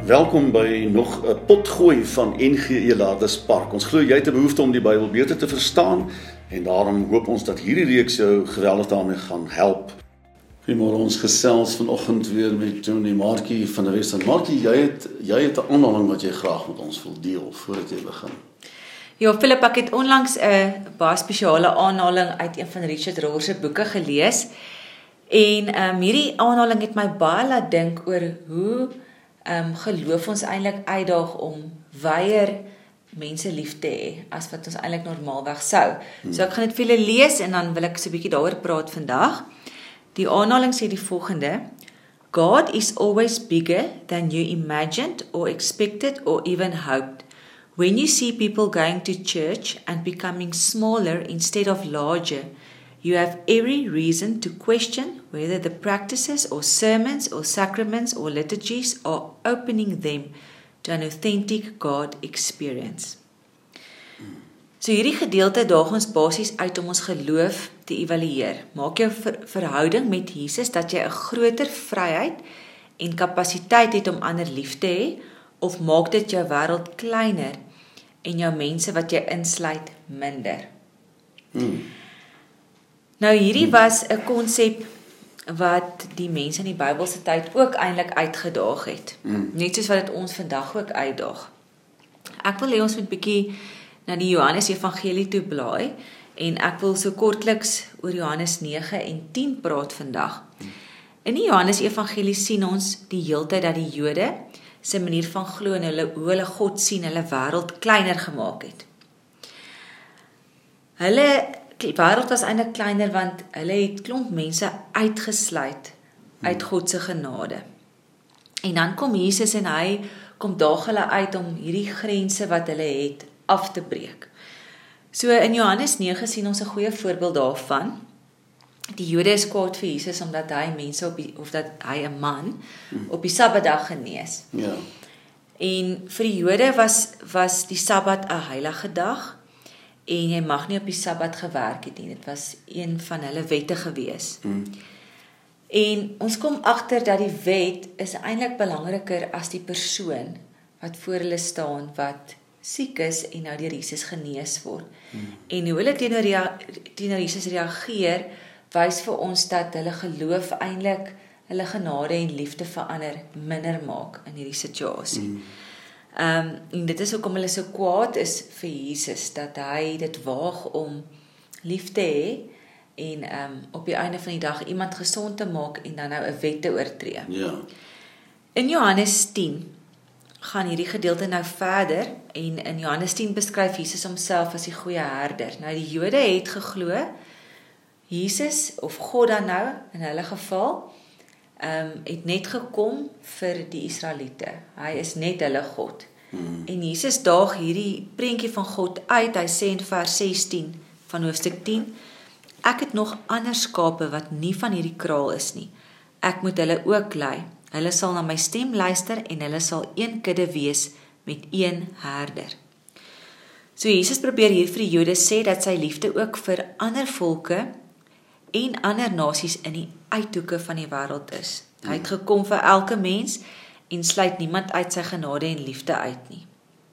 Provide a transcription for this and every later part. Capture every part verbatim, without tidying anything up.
Welkom by nog 'n potgooi van N G E Laterspark. Ons glo jy het 'n behoefte om die Bybel beter te verstaan en daarom hoop ons dat hierdie reeks jou geweldig daarmee gaan help. Goeiemôre, ons gesels vanoggend weer met Tony Markie van die Western. Markie, jy het jy het 'n aanhaling wat jy graag met ons wil deel voordat jy begin. Ja, Philip, ek het onlangs 'n baie spesiale aanhaling uit een van Richard Rohr se boeke gelees. En um, hierdie aanhaling het my baie laat dink oor hoe um, geloof ons eintlik uitdaag om weier mense lief te hê as wat ons eintlik normaalweg sou. Hmm. So ek gaan dit vir julle lees en dan wil ek so 'n bietjie daaroor praat vandag. Die aanhaling sê die volgende: God is always bigger than you imagined or expected or even hoped. When you see people going to church and becoming smaller instead of larger, you have every reason to question whether the practices or sermons or sacraments or liturgies are opening them to an authentic God experience. So hierdie gedeelte daag ons basies uit om ons geloof te evalueer. Maak jou ver verhouding met Jesus dat jy 'n groter vryheid en kapasiteit het om ander lief te hê, of maak dit jou wêreld kleiner en jou mense wat jy insluit minder. Hmm. Nou hierdie was 'n konsep wat die mense in die Bybelse tyd ook eintlik uitgedaag het. Hmm. Net soos wat dit ons vandag ook uitdaag. Ek wil hê ons moet bietjie na die Johannes Evangelie toe blaai en ek wil so kortliks oor Johannes nege en tien praat vandag. In die Johannes Evangelie sien ons die heeltyd dat die Jode se manier van glo en hulle hoe hulle God sien, hulle wêreld kleiner gemaak het. Hulle wêreld was eintlik kleiner want hulle het klomp mense uitgesluit uit God se genade. En dan kom Jesus en hy kom daag hulle uit om hierdie grense wat hulle het af te breek. So in Johannes nege sien ons 'n goeie voorbeeld daarvan. Die Jode is kwaad vir Jesus omdat hy mense op die, of dat hy 'n man op die Sabbatdag genees. Ja. En vir die Jode was was die Sabbat 'n heilige dag en jy mag nie op die Sabbat gewerk het nie. Dit was een van hulle wette gewees. Hmm. En ons kom agter dat die wet is eintlik belangriker as die persoon wat voor hulle staan wat siek is en nou deur Jesus genees word. Hmm. En hoe hulle teenoor, rea teenoor Jesus reageer, wys vir ons dat hulle geloof eintlik hulle genade en liefde vir ander minder maak in hierdie situasie. Mm. Um, en dit is hoekom hulle so kwaad is vir Jesus, dat hy dit waag om lief te hê en um, op die einde van die dag iemand gesond te maak en dan nou 'n wet te oortree. Ja. In Johannes tien gaan hierdie gedeelte nou verder en in Johannes tien beskryf Jesus homself as die goeie herder. Nou die Jode het geglo Jesus of God dan nou in hulle geval um, het net gekom vir die Israeliete. Hy is net hulle God. Hmm. En Jesus daag hierdie prentjie van God uit. Hy sê in vers sestien van hoofstuk tien: Ek het nog ander skape wat nie van hierdie kraal is nie. Ek moet hulle ook lei. Hulle sal na my stem luister en hulle sal een kudde wees met een herder. So Jesus probeer hier vir die Jode sê dat sy liefde ook vir ander volke en ander nasies in die uithoeke van die wêreld is. Hy het gekom vir elke mens en sluit niemand uit sy genade en liefde uit nie.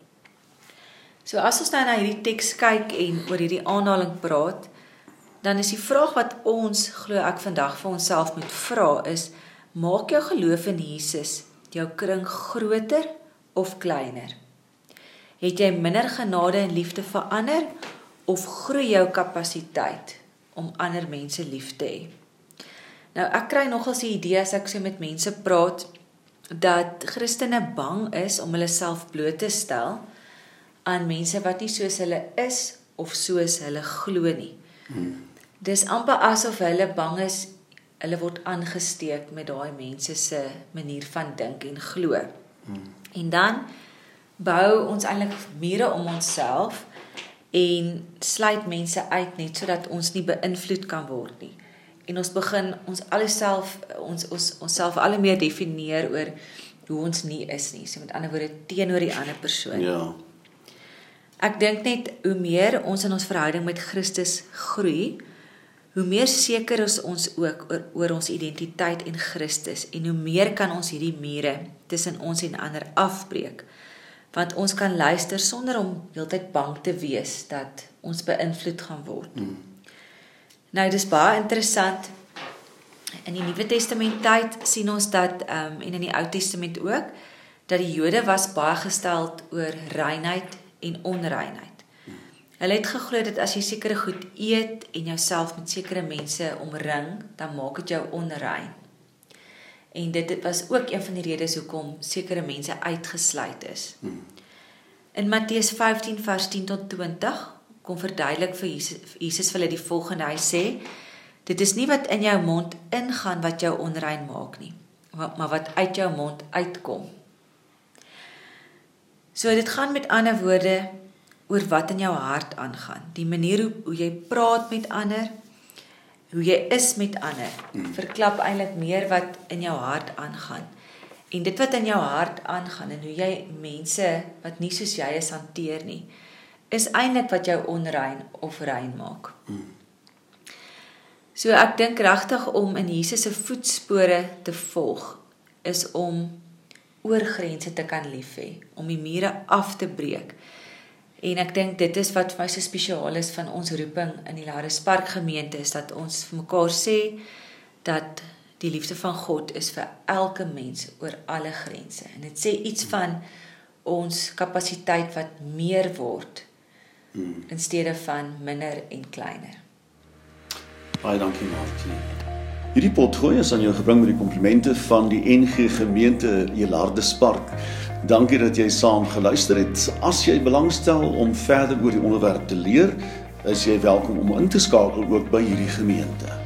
So as ons nou na hierdie teks kyk en oor hierdie aanhaling praat, dan is die vraag wat ons, glo ek vandag vir onsself moet vra is, maak jou geloof in Jesus jou kring groter of kleiner? Het jy minder genade en liefde vir ander of groei jou kapasiteit om ander mense lief te hê? Nou ek kry nogals die idee as ek so met mense praat dat Christene bang is om hulle self bloot te stel aan mense wat nie soos hulle is of soos hulle glo nie. Hmm. Dis amper asof hulle bang is hulle word aangesteek met daai mense se manier van dink en glo. Hmm. En dan bou ons eintlik mure om onsself en sluit mense uit net sodat ons nie beïnvloed kan word nie. En ons begin ons alleself ons ons onsself al meer definieer oor hoe ons nie is nie. So met ander woorde teenoor die ander persoon. Ja. Ek dink net hoe meer ons in ons verhouding met Christus groei, hoe meer seker is ons ook oor, oor ons identiteit in Christus en hoe meer kan ons hierdie mure tussen ons en ander afbreek, want ons kan luister sonder om heeltyd bang te wees dat ons beïnvloed gaan word. Hmm. Nou, dis baie interessant. In die Nuwe Testament tyd sien ons dat, um, en in die Ou Testament ook, dat die Jode was baie gesteld oor reinheid en onreinheid. Hulle het geglo dat as jy sekere goed eet en jouself met sekere mense omring, dan maak dit jou onrein. En dit was ook een van die redes hoekom sekere mense uitgesluit is. Hmm. In Matteus vyftien vers tien tot twintig kom verduidelik vir Jesus, Jesus vir hulle die volgende. Hy sê, dit is nie wat in jou mond ingaan wat jou onrein maak nie, maar wat uit jou mond uitkom. So dit gaan met ander woorde oor wat in jou hart aangaan. Die manier hoe, hoe jy praat met ander, hoe jy is met ander, hmm. verklap eintlik meer wat in jou hart aangaan. En dit wat in jou hart aangaan en hoe jy mense wat nie soos jy is hanteer nie, is eintlik wat jou onrein of rein maak. Hmm. So ek dink regtig om in Jesus se voetspore te volg, is om oor grense te kan lief hê, om die mure af te breek. En ek dink dit is wat vir my so spesiaal is van ons roeping in die Laurenspark gemeente, is dat ons vir mekaar sê, dat die liefde van God is vir elke mens oor alle grense. En dit sê iets van ons kapasiteit wat meer word, hmm. in steede van minder en kleiner. Baie dankie, Martie. Hierdie potgooi is aan jou gebring met die komplimente van die N G Gemeente Laurenspark. Dankie dat jy saam geluister het. As jy belangstel om verder oor die onderwerp te leer, is jy welkom om in te skakel ook by hierdie gemeente.